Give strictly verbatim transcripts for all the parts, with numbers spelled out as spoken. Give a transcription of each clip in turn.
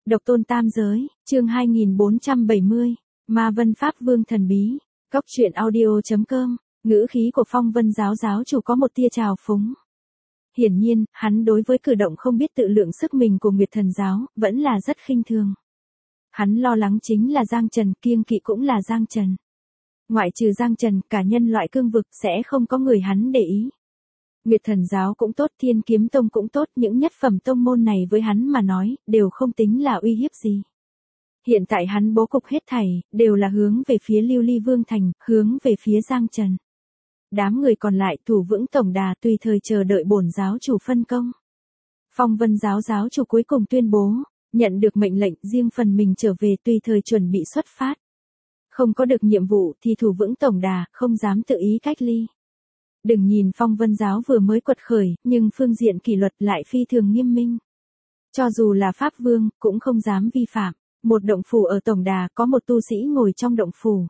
Độc tôn tam giới, chương hai nghìn bốn trăm bảy mươi, Ma Vân Pháp Vương thần bí, Cốc truyện audio chấm com, ngữ khí của Phong Vân giáo giáo chủ có một tia trào phúng. Hiển nhiên, hắn đối với cử động không biết tự lượng sức mình của Nguyệt Thần giáo, vẫn là rất khinh thường. Hắn lo lắng chính là Giang Trần, kiêng kỵ cũng là Giang Trần. Ngoại trừ Giang Trần, cả nhân loại cương vực sẽ không có người hắn để ý. Nguyệt Thần giáo cũng tốt, Thiên Kiếm Tông cũng tốt, những nhất phẩm tông môn này với hắn mà nói, đều không tính là uy hiếp gì. Hiện tại hắn bố cục hết thảy, đều là hướng về phía Lưu Ly Vương Thành, hướng về phía Giang Trần. Đám người còn lại thủ vững tổng đà tùy thời chờ đợi bổn giáo chủ phân công. Phong Vân giáo giáo chủ cuối cùng tuyên bố, nhận được mệnh lệnh riêng phần mình trở về tùy thời chuẩn bị xuất phát. Không có được nhiệm vụ thì thủ vững tổng đà, không dám tự ý cách ly. Đừng nhìn Phong Vân giáo vừa mới quật khởi, nhưng phương diện kỷ luật lại phi thường nghiêm minh. Cho dù là Pháp Vương, cũng không dám vi phạm. Một động phủ ở tổng đà có một tu sĩ ngồi trong động phủ.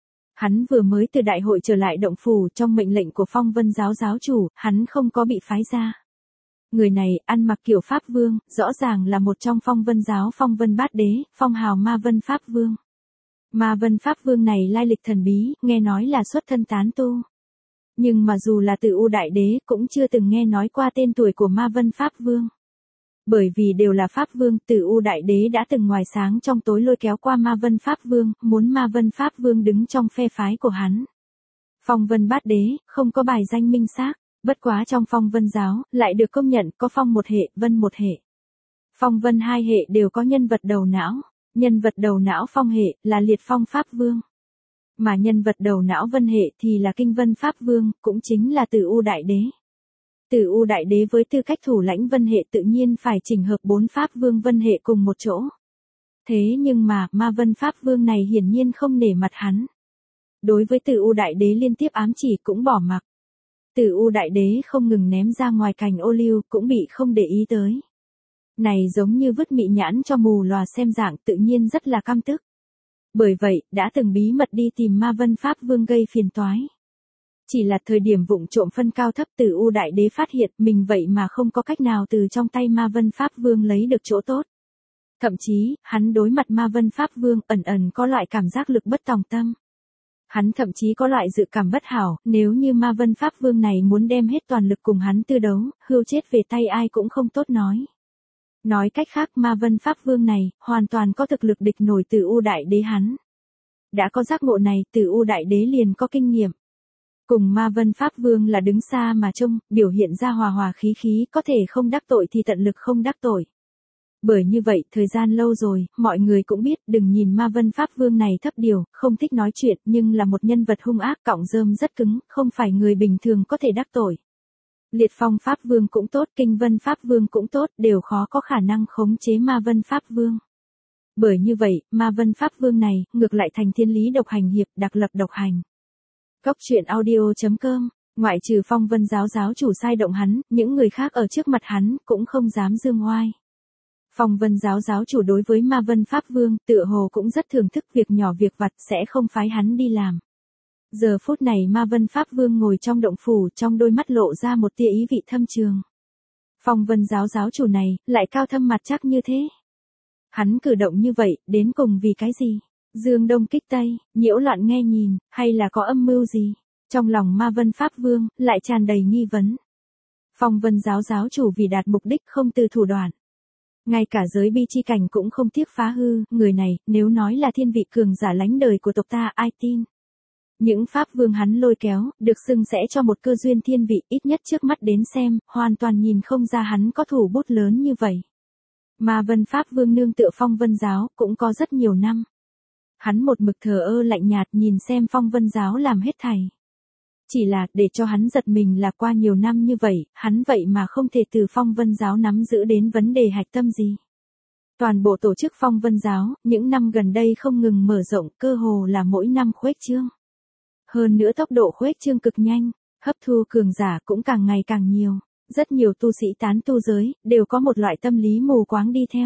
Hắn vừa mới từ đại hội trở lại động phủ, trong mệnh lệnh của Phong Vân giáo giáo chủ, hắn không có bị phái ra. Người này, ăn mặc kiểu Pháp Vương, rõ ràng là một trong Phong Vân giáo Phong Vân Bát Đế, phong hào Ma Vân Pháp Vương. Ma Vân Pháp Vương này lai lịch thần bí, nghe nói là xuất thân tán tu. Nhưng mà dù là Tử U Đại Đế, cũng chưa từng nghe nói qua tên tuổi của Ma Vân Pháp Vương. Bởi vì đều là Pháp Vương, Tử U Đại Đế đã từng ngoài sáng trong tối lôi kéo qua Ma Vân Pháp Vương, muốn Ma Vân Pháp Vương đứng trong phe phái của hắn. Phong Vân Bát Đế, không có bài danh minh xác, bất quá trong Phong Vân giáo, lại được công nhận có Phong một hệ, Vân một hệ. Phong Vân hai hệ đều có nhân vật đầu não, nhân vật đầu não Phong hệ, là Liệt Phong Pháp Vương. Mà nhân vật đầu não Vân hệ thì là Kinh Vân Pháp Vương, cũng chính là Tử U Đại Đế. Tử U Đại Đế với tư cách thủ lãnh Vân hệ tự nhiên phải chỉnh hợp bốn Pháp Vương Vân hệ cùng một chỗ. Thế nhưng mà, Ma Vân Pháp Vương này hiển nhiên không nể mặt hắn. Đối với Tử U Đại Đế liên tiếp ám chỉ cũng bỏ mặc. Tử U Đại Đế không ngừng ném ra ngoài cành ô liu cũng bị không để ý tới. Này giống như vứt mị nhãn cho mù lòa xem dạng, tự nhiên rất là căm tức. Bởi vậy, đã từng bí mật đi tìm Ma Vân Pháp Vương gây phiền toái. Chỉ là thời điểm vụng trộm phân cao thấp, Tử U Đại Đế phát hiện mình vậy mà không có cách nào từ trong tay Ma Vân Pháp Vương lấy được chỗ tốt. Thậm chí, hắn đối mặt Ma Vân Pháp Vương ẩn ẩn có loại cảm giác lực bất tòng tâm. Hắn thậm chí có loại dự cảm bất hảo, nếu như Ma Vân Pháp Vương này muốn đem hết toàn lực cùng hắn tư đấu, hưu chết về tay ai cũng không tốt nói. Nói cách khác, Ma Vân Pháp Vương này, hoàn toàn có thực lực địch nổi Tử U Đại Đế hắn. Đã có giác ngộ này, Tử U Đại Đế liền có kinh nghiệm. Cùng Ma Vân Pháp Vương là đứng xa mà trông, biểu hiện ra hòa hòa khí khí, có thể không đắc tội thì tận lực không đắc tội. Bởi như vậy, thời gian lâu rồi, mọi người cũng biết, đừng nhìn Ma Vân Pháp Vương này thấp điều, không thích nói chuyện, nhưng là một nhân vật hung ác, cọng rơm rất cứng, không phải người bình thường có thể đắc tội. Liệt Phong Pháp Vương cũng tốt, Kinh Vân Pháp Vương cũng tốt, đều khó có khả năng khống chế Ma Vân Pháp Vương. Bởi như vậy, Ma Vân Pháp Vương này, ngược lại thành thiên lý độc hành hiệp, đặc lập độc hành. Cốc truyện audio chấm com, ngoại trừ Phong Vân giáo giáo chủ sai động hắn, những người khác ở trước mặt hắn, cũng không dám dương oai. Phong Vân giáo giáo chủ đối với Ma Vân Pháp Vương, tựa hồ cũng rất thưởng thức, việc nhỏ việc vặt sẽ không phái hắn đi làm. Giờ phút này Ma Vân Pháp Vương ngồi trong động phủ, trong đôi mắt lộ ra một tia ý vị thâm trường. Phong Vân giáo giáo chủ này, lại cao thâm mặt chắc như thế. Hắn cử động như vậy, đến cùng vì cái gì? Dương đông kích tây, nhiễu loạn nghe nhìn, hay là có âm mưu gì? Trong lòng Ma Vân Pháp Vương, lại tràn đầy nghi vấn. Phong Vân giáo giáo chủ vì đạt mục đích không từ thủ đoạn. Ngay cả giới bi chi cảnh cũng không tiếc phá hư, người này, nếu nói là thiên vị cường giả lánh đời của tộc ta, ai tin? Những Pháp Vương hắn lôi kéo, được xưng sẽ cho một cơ duyên thiên vị, ít nhất trước mắt đến xem, hoàn toàn nhìn không ra hắn có thủ bút lớn như vậy. Ma Vân Pháp Vương nương tựa Phong Vân giáo, cũng có rất nhiều năm. Hắn một mực thờ ơ lạnh nhạt nhìn xem Phong Vân giáo làm hết thảy. Chỉ là, để cho hắn giật mình là qua nhiều năm như vậy, hắn vậy mà không thể từ Phong Vân giáo nắm giữ đến vấn đề hạch tâm gì. Toàn bộ tổ chức Phong Vân giáo, những năm gần đây không ngừng mở rộng, cơ hồ là mỗi năm khuếch trương. Hơn nữa tốc độ khuếch trương cực nhanh, hấp thu cường giả cũng càng ngày càng nhiều. Rất nhiều tu sĩ tán tu giới, đều có một loại tâm lý mù quáng đi theo.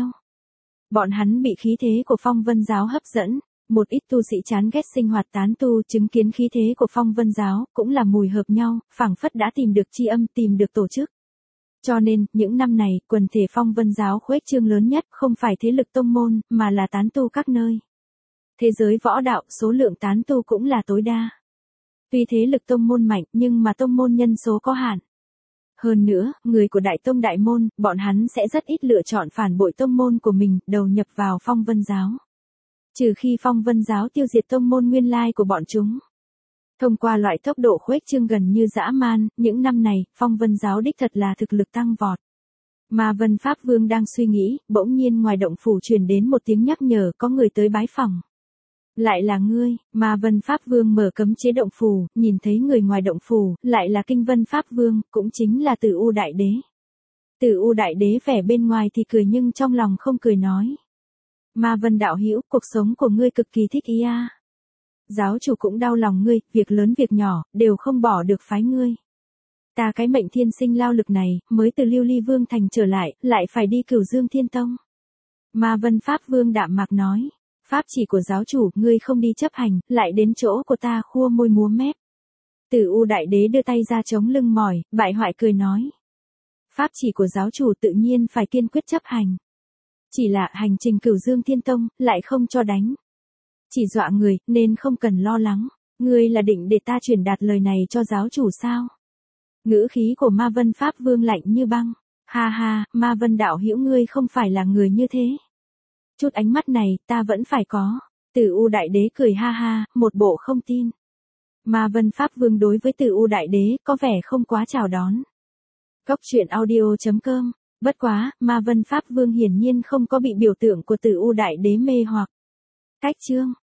Bọn hắn bị khí thế của Phong Vân giáo hấp dẫn. Một ít tu sĩ chán ghét sinh hoạt tán tu chứng kiến khí thế của Phong Vân giáo, cũng là mùi hợp nhau, phảng phất đã tìm được chi âm, tìm được tổ chức. Cho nên, những năm này, quần thể Phong Vân giáo khuếch trương lớn nhất không phải thế lực tông môn, mà là tán tu các nơi. Thế giới võ đạo, số lượng tán tu cũng là tối đa. Tuy thế lực tông môn mạnh, nhưng mà tông môn nhân số có hạn. Hơn nữa, người của đại tông đại môn, bọn hắn sẽ rất ít lựa chọn phản bội tông môn của mình, đầu nhập vào Phong Vân giáo. Trừ khi Phong Vân giáo tiêu diệt tông môn nguyên lai của bọn chúng. Thông qua loại tốc độ khuếch trương gần như dã man, những năm này, Phong Vân giáo đích thật là thực lực tăng vọt. Ma Vân Pháp Vương đang suy nghĩ, bỗng nhiên ngoài động phủ truyền đến một tiếng nhắc nhở có người tới bái phỏng. Lại là ngươi, Ma Vân Pháp Vương mở cấm chế động phủ, nhìn thấy người ngoài động phủ, lại là Kinh Vân Pháp Vương, cũng chính là Tử U Đại Đế. Tử U Đại Đế vẻ bên ngoài thì cười nhưng trong lòng không cười nói. Ma Vân đạo hữu, cuộc sống của ngươi cực kỳ thích ý a. Giáo chủ cũng đau lòng ngươi, việc lớn việc nhỏ, đều không bỏ được phái ngươi. Ta cái mệnh thiên sinh lao lực này, mới từ Lưu Ly Vương thành trở lại, lại phải đi Cửu Dương Thiên Tông. Ma Vân Pháp Vương đạm mạc nói. Pháp chỉ của giáo chủ, ngươi không đi chấp hành, lại đến chỗ của ta khua môi múa mép. Tử U Đại Đế đưa tay ra chống lưng mỏi, bại hoại cười nói. Pháp chỉ của giáo chủ tự nhiên phải kiên quyết chấp hành. Chỉ là hành trình Cửu Dương Thiên Tông, lại không cho đánh. Chỉ dọa người, nên không cần lo lắng. Ngươi là định để ta truyền đạt lời này cho giáo chủ sao? Ngữ khí của Ma Vân Pháp Vương lạnh như băng. Ha ha, Ma Vân đạo hữu ngươi không phải là người như thế. Chút ánh mắt này, ta vẫn phải có. Tử U Đại Đế cười ha ha, một bộ không tin. Ma Vân Pháp Vương đối với Tử U Đại Đế có vẻ không quá chào đón. Góc truyện audio chấm com. Bất quá, Ma Vân Pháp Vương hiển nhiên không có bị biểu tượng của Tử U Đại Đế mê hoặc. Cách chương.